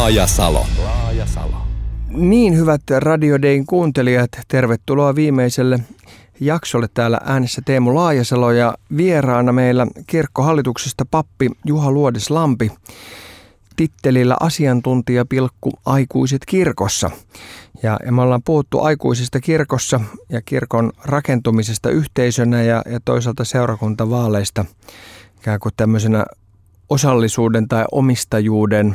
Laajasalo. Niin, hyvät Radio Dayn kuuntelijat, tervetuloa viimeiselle jaksolle. Täällä äänessä Teemu Laajasalo ja vieraana meillä kirkkohallituksesta pappi Juha Luodis-Lampi tittelillä asiantuntija aikuiset kirkossa. Ja me ollaan puhuttu aikuisista kirkossa ja kirkon rakentumisesta yhteisönä ja toisaalta seurakuntavaaleista ikään kuin tämmöisenä osallisuuden tai omistajuuden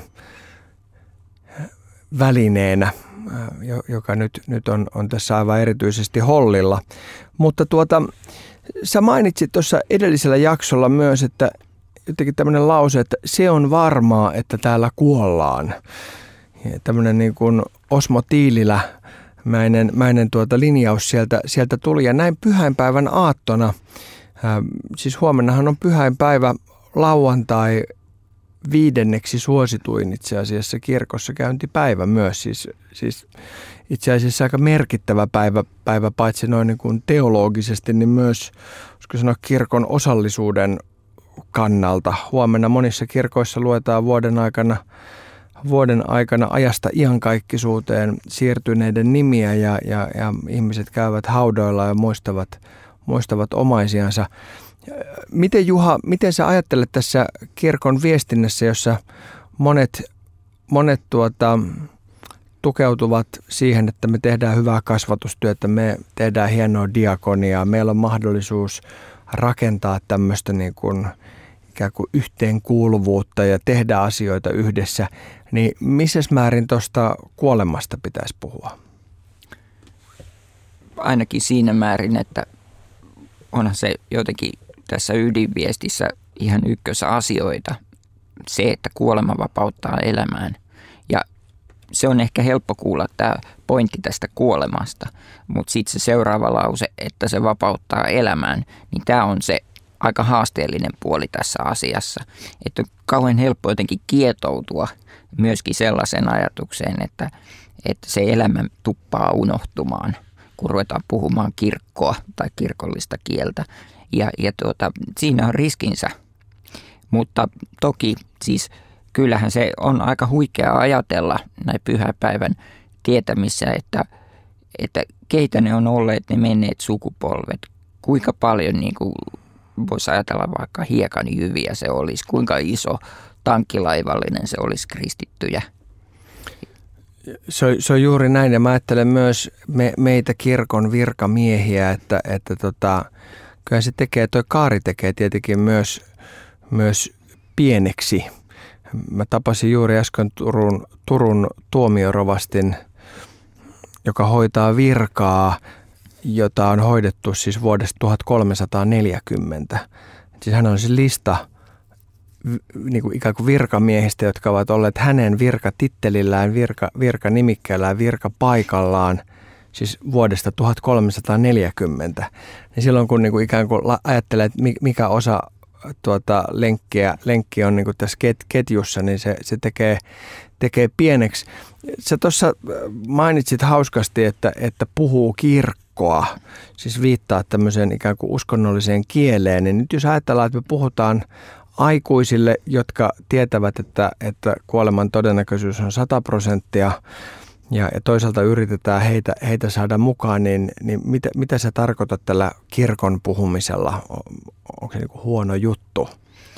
välineenä, joka nyt on tässä aivan erityisesti hollilla. Mutta sä mainitsit tuossa edellisellä jaksolla myös, että jotenkin tämmöinen lause, että se on varmaa, että täällä kuollaan. Ja tämmöinen niin kuin Osmo Tiililämäinen linjaus sieltä tuli. Ja näin pyhäinpäivän aattona, siis huomennahan on pyhäinpäivä, lauantai, 5. suosituin itse asiassa kirkossa käyntipäivä myös. Siis itse asiassa aika merkittävä päivä paitsi noin niin kuin teologisesti, niin myös olisiko sanoa kirkon osallisuuden kannalta. Huomenna monissa kirkoissa luetaan vuoden aikana ajasta iankaikkisuuteen siirtyneiden nimiä ja ihmiset käyvät haudoilla ja muistavat omaisiansa. Miten Juha, miten sä ajattelet tässä kirkon viestinnässä, jossa monet tukeutuvat siihen, että me tehdään hyvää kasvatustyötä, me tehdään hienoa diakoniaa, meillä on mahdollisuus rakentaa tämmöistä niin kuin ikään kuin yhteenkuuluvuutta ja tehdä asioita yhdessä, niin missäs määrin tuosta kuolemasta pitäisi puhua? Ainakin siinä määrin, että onhan se jotenkin tässä ydinviestissä ihan ykkösasioita, se, että kuolema vapauttaa elämään. Ja se on ehkä helppo kuulla tämä pointti tästä kuolemasta, mutta sitten se seuraava lause, että se vapauttaa elämään, niin tämä on se aika haasteellinen puoli tässä asiassa. Että on kauhean helppo jotenkin kietoutua myöskin sellaiseen ajatukseen, että se elämä tuppaa unohtumaan, kun ruvetaan puhumaan kirkkoa tai kirkollista kieltä. Ja siinä on riskinsä, mutta toki siis kyllähän se on aika huikeaa ajatella näin pyhäpäivän tietämissä, että keitä ne on olleet ne menneet sukupolvet, kuinka paljon niin kuin voisi ajatella vaikka hiekanjyviä se olisi, kuinka iso tankkilaivallinen se olisi kristittyjä. Se on juuri näin ja mä ajattelen myös meitä kirkon virkamiehiä, että kyllä se toi kaari tekee tietenkin myös pieneksi. Mä tapasin juuri äsken Turun tuomiorovastin, joka hoitaa virkaa, jota on hoidettu siis vuodesta 1340. Siis hän on siis lista niin kuin ikään kuin virkamiehistä, jotka ovat olleet hänen virkatittelillään, virkanimikkeellään, virkapaikallaan, siis vuodesta 1340. Ja silloin kun niin kuin ikään kuin ajattelee, että mikä osa lenkki on niin kuin tässä ketjussa, niin se tekee pieneksi. Sä tuossa mainitsit hauskasti, että puhuu kirkkoa, siis viittaa tämmöiseen ikään kuin uskonnolliseen kieleen. Niin nyt jos ajatellaan, että me puhutaan aikuisille, jotka tietävät, että kuoleman todennäköisyys on 100%, ja toisaalta yritetään heitä saada mukaan, niin mitä sä tarkoitat tällä kirkon puhumisella? Onko se niin kuin huono juttu?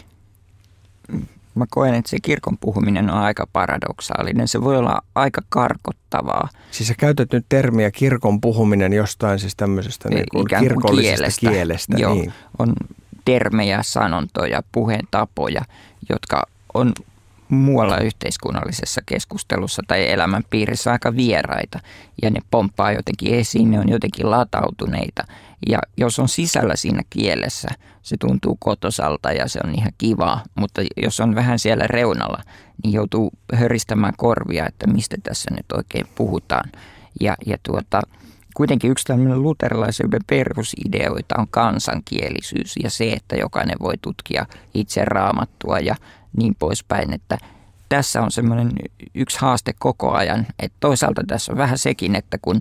Mä koen, että se kirkon puhuminen on aika paradoksaalinen. Se voi olla aika karkottavaa. Siis sä käytät nyt termiä kirkon puhuminen jostain siis tämmöisestä niin kuin kirkollisesta kielestä. Joo, niin. On termejä, sanontoja, puheentapoja, jotka on muualla yhteiskunnallisessa keskustelussa tai elämänpiirissä aika vieraita ja ne pomppaa jotenkin esiin, ne on jotenkin latautuneita ja jos on sisällä siinä kielessä, se tuntuu kotosalta ja se on ihan kivaa, mutta jos on vähän siellä reunalla, niin joutuu höristämään korvia, että mistä tässä nyt oikein puhutaan ja kuitenkin yksi tämmöinen luterilaisuuden perusideoita on kansankielisyys ja se, että jokainen voi tutkia itse Raamattua ja niin poispäin, että tässä on semmoinen yksi haaste koko ajan, että toisaalta tässä on vähän sekin, että kun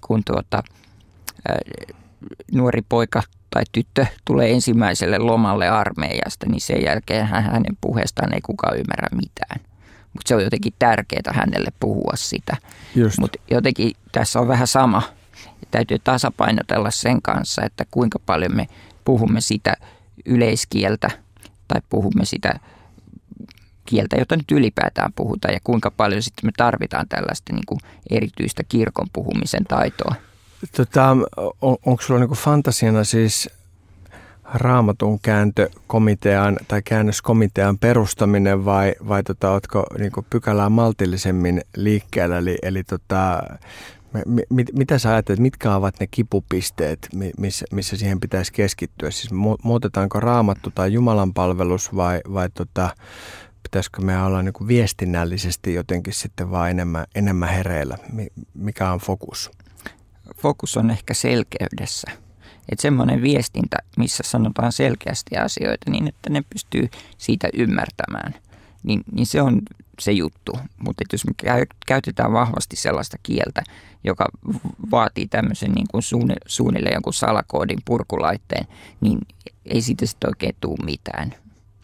nuori poika tai tyttö tulee ensimmäiselle lomalle armeijasta, niin sen jälkeen hänen puheestaan ei kukaan ymmärrä mitään. mutta se on jotenkin tärkeää hänelle puhua sitä. Just. Mutta jotenkin tässä on vähän sama. Täytyy tasapainotella sen kanssa, että kuinka paljon me puhumme sitä yleiskieltä tai puhumme sitä kieltä, jota nyt ylipäätään puhutaan, ja kuinka paljon sitten me tarvitaan tällaista niin kuin erityistä kirkon puhumisen taitoa. Onko sulla niin kuin fantasiana siis Raamatun kääntökomitean tai käännöskomitean perustaminen vai ootko niin kuin pykälää maltillisemmin liikkeellä? Eli mitä sä ajattelet, mitkä ovat ne kipupisteet, missä siihen pitäisi keskittyä? Siis muutetaanko Raamattu tai Jumalan palvelus vai pitäisikö me olla niin kuin viestinnällisesti jotenkin sitten vaan enemmän hereillä? Mikä on fokus? Fokus on ehkä selkeydessä. Että semmoinen viestintä, missä sanotaan selkeästi asioita niin, että ne pystyy siitä ymmärtämään, niin se on se juttu. Mutta jos me käytetään vahvasti sellaista kieltä, joka vaatii tämmöisen niin kuin suunnilleen jonkun salakoodin purkulaitteen, niin ei siitä sitten oikein tule mitään.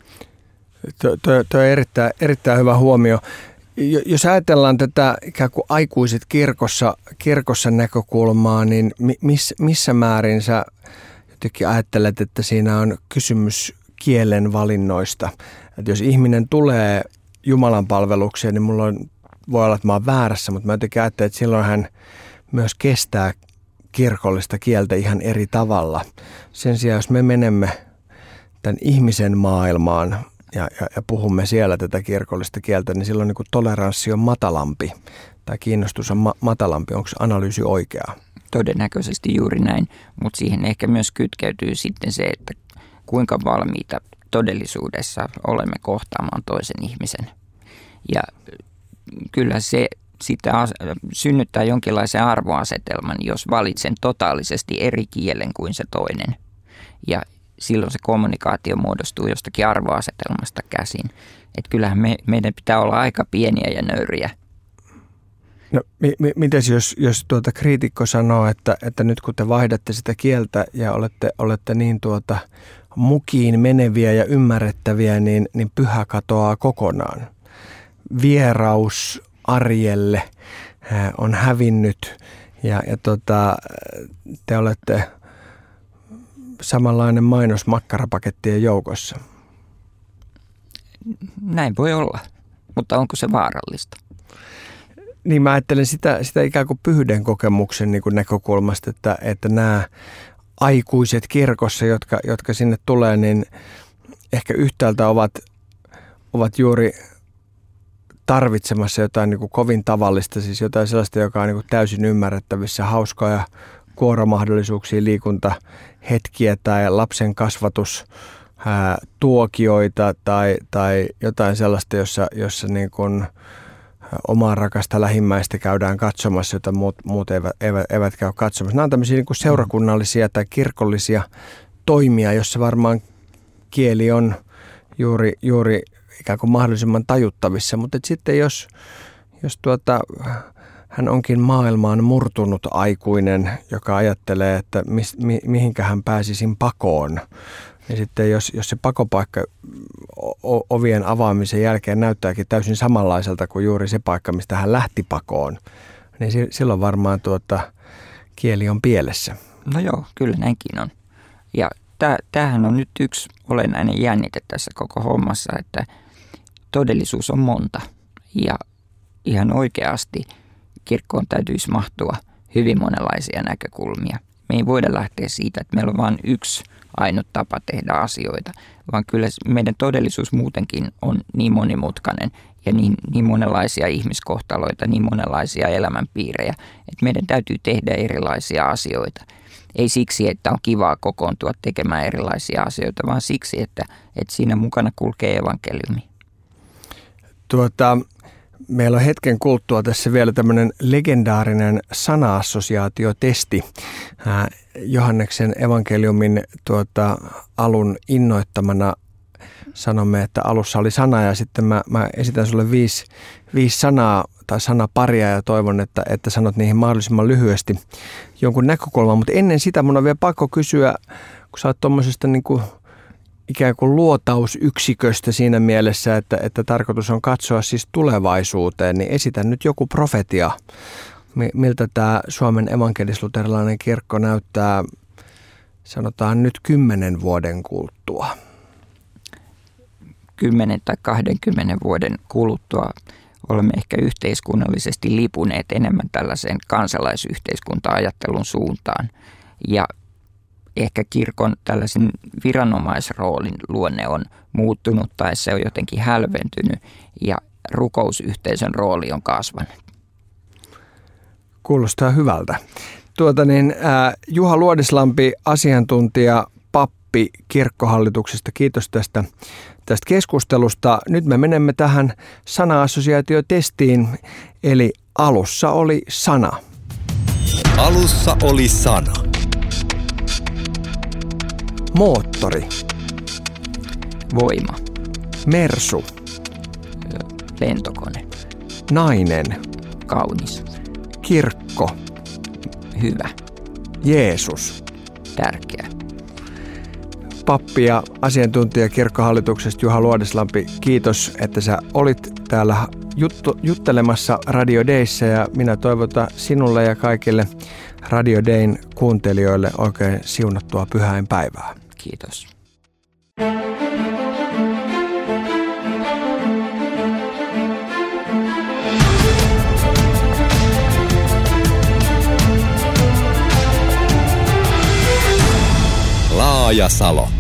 Tuo on erittäin hyvä huomio. Jos ajatellaan tätä ikään kuin aikuiset kirkossa näkökulmaa, niin missä määrin sä jotenkin ajattelet, että siinä on kysymys kielen valinnoista? Että jos ihminen tulee Jumalan palvelukseen, niin voi olla, että mä oon väärässä, mutta mä jotenkin ajattelen, että silloin hän myös kestää kirkollista kieltä ihan eri tavalla. Sen sijaan, jos me menemme tämän ihmisen maailmaan ja puhumme siellä tätä kirkollista kieltä, niin silloin niin kuin toleranssi on matalampi tai kiinnostus on matalampi. Onko analyysi oikea? Todennäköisesti juuri näin, mutta siihen ehkä myös kytkeytyy sitten se, että kuinka valmiita todellisuudessa olemme kohtaamaan toisen ihmisen. Ja kyllä se sitä synnyttää jonkinlaisen arvoasetelman, jos valitsen totaalisesti eri kielen kuin se toinen. Ja silloin se kommunikaatio muodostuu jostakin arvoasetelmasta käsin. Että kyllähän meidän pitää olla aika pieniä ja nöyriä. No, mites jos kriitikko sanoo, että nyt kun te vaihdatte sitä kieltä ja olette niin mukiin meneviä ja ymmärrettäviä, niin pyhä katoaa kokonaan. Vieraus arjelle on hävinnyt ja te olette samanlainen mainos makkarapakettien joukossa. Näin voi olla, mutta onko se vaarallista? Niin mä ajattelen sitä ikään kuin pyhyyden kokemuksen niin kuin näkökulmasta, että nämä aikuiset kirkossa, jotka sinne tulee, niin ehkä yhtäältä ovat juuri tarvitsemassa jotain niin kuin kovin tavallista, siis jotain sellaista, joka on niin kuin täysin ymmärrettävissä, hauskoja kuoromahdollisuuksia, liikuntahetkiä tai lapsen kasvatustuokioita tai jotain sellaista, jossa niin kuin omaa rakasta lähimmäistä käydään katsomassa, jota muut eivät käy katsomassa. Nämä on tämmöisiä niin kuin seurakunnallisia tai kirkollisia toimia, jossa varmaan kieli on juuri ikään kuin mahdollisimman tajuttavissa. Mutta sitten jos hän onkin maailmaan murtunut aikuinen, joka ajattelee, että mihinkä hän pääsisin pakoon, ja sitten jos se pakopaikka ovien avaamisen jälkeen näyttääkin täysin samanlaiselta kuin juuri se paikka, mistä hän lähti pakoon, niin silloin varmaan kieli on pielessä. No joo, kyllä näinkin on. Ja tämähän on nyt yksi olennainen jännite tässä koko hommassa, että todellisuus on monta. Ja ihan oikeasti kirkkoon täytyisi mahtua hyvin monenlaisia näkökulmia. Me ei voida lähteä siitä, että meillä on vain yksi ainut tapa tehdä asioita, vaan kyllä meidän todellisuus muutenkin on niin monimutkainen ja niin monenlaisia ihmiskohtaloita, niin monenlaisia elämänpiirejä, että meidän täytyy tehdä erilaisia asioita. Ei siksi, että on kivaa kokoontua tekemään erilaisia asioita, vaan siksi, että siinä mukana kulkee evankeliumi. Meillä on hetken kuluttua tässä vielä tämmöinen legendaarinen sana-assosiaatiotesti. Johanneksen evankeliumin alun innoittamana sanomme, että alussa oli sana ja sitten mä esitän sulle viisi sanaa tai sanaparia ja toivon, että sanot niihin mahdollisimman lyhyesti jonkun näkökulman. Mutta ennen sitä mun on vielä pakko kysyä, kun sä oot tuommoisesta niin kuin ikään kuin luotausyksiköstä siinä mielessä, että tarkoitus on katsoa siis tulevaisuuteen, niin esitän nyt joku profetia, miltä tämä Suomen evankelis-luterilainen kirkko näyttää, sanotaan nyt 10 vuoden kuluttua. 10 tai 20 vuoden kuluttua olemme ehkä yhteiskunnallisesti lipuneet enemmän tällaiseen kansalaisyhteiskunta-ajattelun suuntaan. Ja ehkä kirkon tällaisen viranomaisroolin luonne on muuttunut tai se on jotenkin hälventynyt ja rukousyhteisön rooli on kasvanut. Kuulostaa hyvältä. Juha Luodislampi, asiantuntija, pappi kirkkohallituksesta. Kiitos tästä keskustelusta. Nyt me menemme tähän sana-assosiaatiotestiin, eli alussa oli sana. Alussa oli sana. Moottori. Voima. Mersu. Lentokone. Nainen. Kaunis. Kirkko. Hyvä. Jeesus. Tärkeä. Pappi ja asiantuntija kirkkohallituksesta Juha Luodislampi, kiitos, että sä olit täällä juttelemassa Radio Dayssä ja minä toivotan sinulle ja kaikille Radio Dayn kuuntelijoille oikein siunattua pyhäinpäivää. Kiitos. Laajasalo.